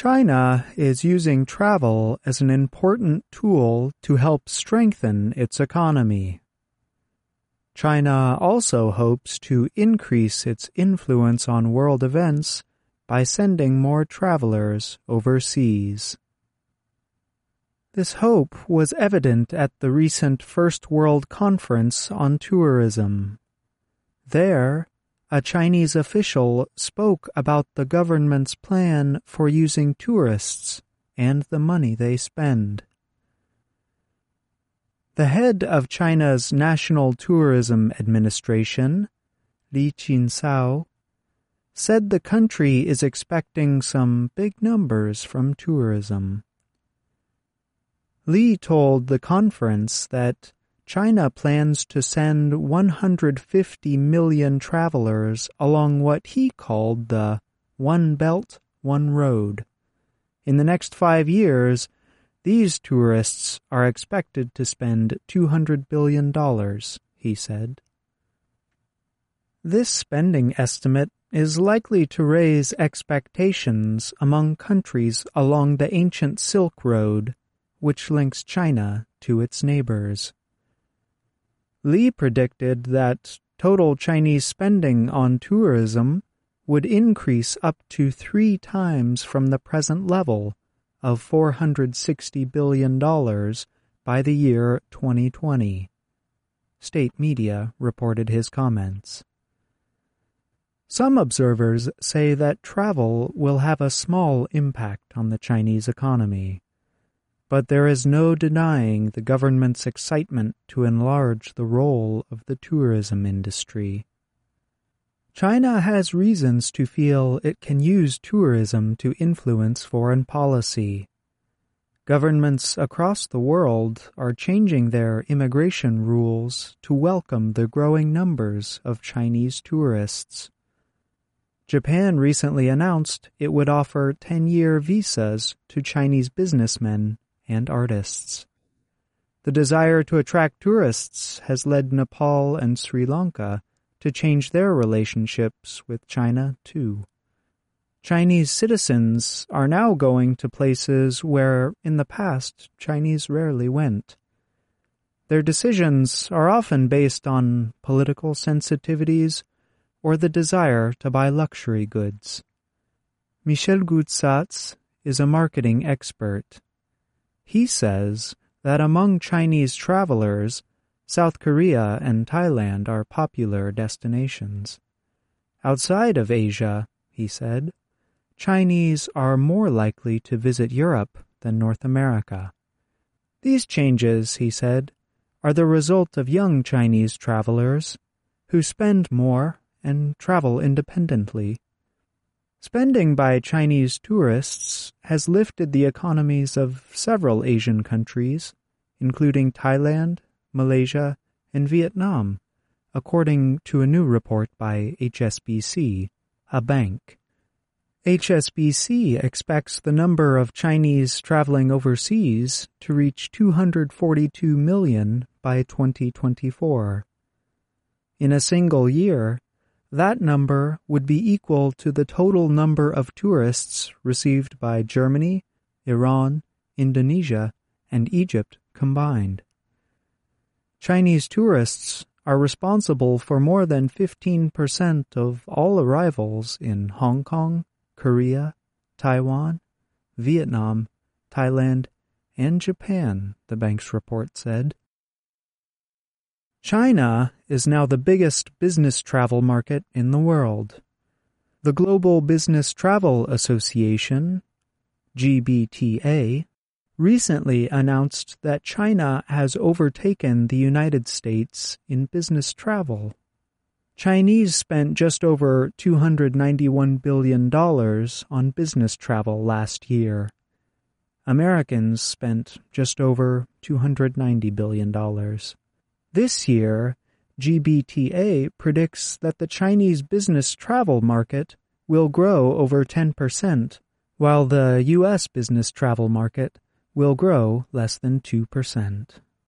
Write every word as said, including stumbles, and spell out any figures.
China is using travel as an important tool to help strengthen its economy. China also hopes to increase its influence on world events by sending more travelers overseas. This hope was evident at the recent First World Conference on Tourism. There, a Chinese official spoke about the government's plan for using tourists and the money they spend. The head of China's National Tourism Administration, Li Qinsao, said the country is expecting some big numbers from tourism. Li told the conference that China plans to send one hundred fifty million travelers along what he called the One Belt, One Road. In the next five years, these tourists are expected to spend two hundred billion dollars, he said. This spending estimate is likely to raise expectations among countries along the ancient Silk Road, which links China to its neighbors. Li predicted that total Chinese spending on tourism would increase up to three times from the present level of four hundred sixty billion dollars by the year twenty twenty. State media reported his comments. Some observers say that travel will have a small impact on the Chinese economy, but there is no denying the government's excitement to enlarge the role of the tourism industry. China has reasons to feel it can use tourism to influence foreign policy. Governments across the world are changing their immigration rules to welcome the growing numbers of Chinese tourists. Japan recently announced it would offer ten-year visas to Chinese businessmen and artists. The desire to attract tourists has led Nepal and Sri Lanka to change their relationships with China, too. Chinese citizens are now going to places where, in the past, Chinese rarely went. Their decisions are often based on political sensitivities or the desire to buy luxury goods. Michel Goudsats is a marketing expert. He says that among Chinese travelers, South Korea and Thailand are popular destinations. Outside of Asia, he said, Chinese are more likely to visit Europe than North America. These changes, he said, are the result of young Chinese travelers who spend more and travel independently. Spending by Chinese tourists has lifted the economies of several Asian countries, including Thailand, Malaysia, and Vietnam, according to a new report by H S B C, a bank. H S B C expects the number of Chinese traveling overseas to reach two hundred forty-two million by twenty twenty-four. In a single year, that number would be equal to the total number of tourists received by Germany, Iran, Indonesia, and Egypt combined. Chinese tourists are responsible for more than fifteen percent of all arrivals in Hong Kong, Korea, Taiwan, Vietnam, Thailand, and Japan, the bank's report said. China is now the biggest business travel market in the world. The Global Business Travel Association, G B T A, recently announced that China has overtaken the United States in business travel. Chinese spent just over two hundred ninety-one billion dollars on business travel last year. Americans spent just over two hundred ninety billion dollars. This year, G B T A predicts that the Chinese business travel market will grow over ten percent, while the U S business travel market will grow less than two percent.